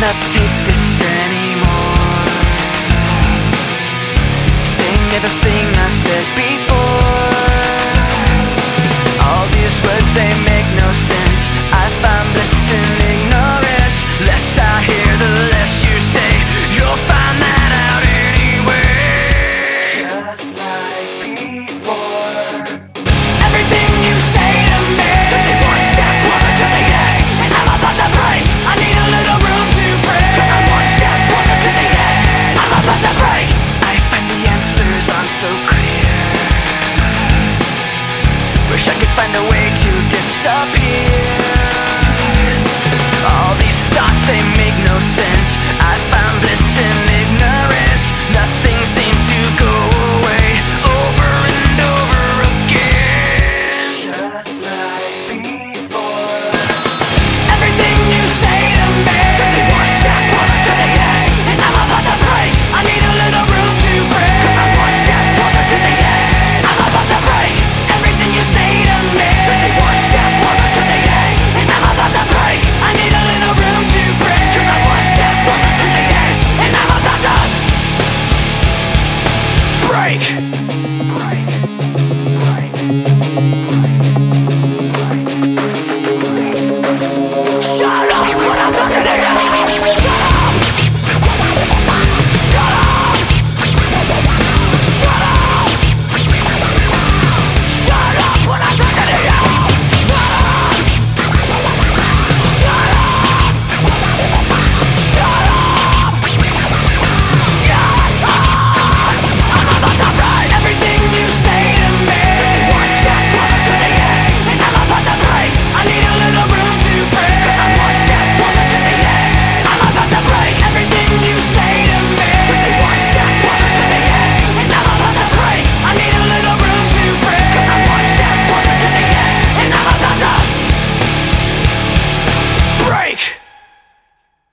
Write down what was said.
cannot take this anymore. Saying everything I've said before. All these words, they make no sense. I find bliss in ignorance. Less I hear, the less you say. You'll find that out anyway. Just like before. Everything you say to me takes me one step closer to the edge, and I'm about to break. I need a little room to breathe, 'cause I'm one step closer to the edge. I'm about to break. I find the answers aren't so clear. Wish I could find a way to disappear.